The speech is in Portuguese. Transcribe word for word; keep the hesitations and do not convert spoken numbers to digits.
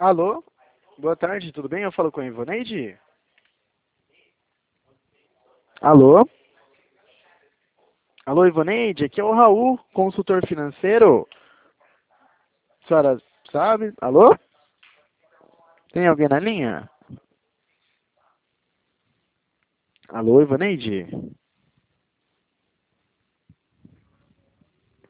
Alô? Boa tarde, tudo bem? Eu falo com a Ivoneide? Alô? Alô, Ivoneide? Aqui é o Raul, consultor financeiro. A senhora sabe? Alô? Tem alguém na linha? Alô, Ivoneide?